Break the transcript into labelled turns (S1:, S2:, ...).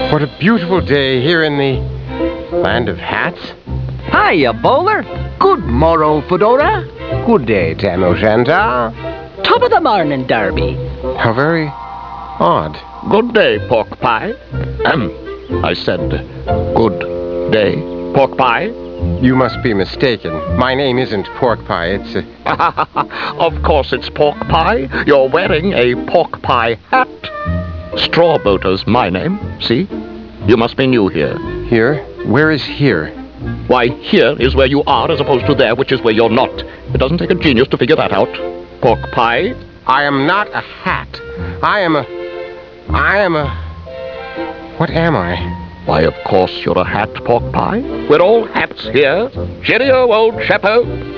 S1: What a beautiful day here in the land of hats.
S2: Hiya, Bowler. Good morrow, Fedora.
S1: Good day, Tam O'Shanter.
S2: Top of the morning, Darby.
S1: How very odd.
S3: Good day, Pork Pie. I said, good day, Pork Pie.
S1: You must be mistaken. My name isn't Pork Pie, it's
S3: Of course it's Pork Pie. You're wearing a Pork Pie hat. Strawboater's my name, see? You must be new here.
S1: Here? Where is here?
S3: Why, here is where you are as opposed to there, which is where you're not. It doesn't take a genius to figure that out. Pork Pie?
S1: I am not a hat. I am a... What am I?
S3: Why, of course you're a hat, Pork Pie. We're all hats here. Cheerio, old chapo.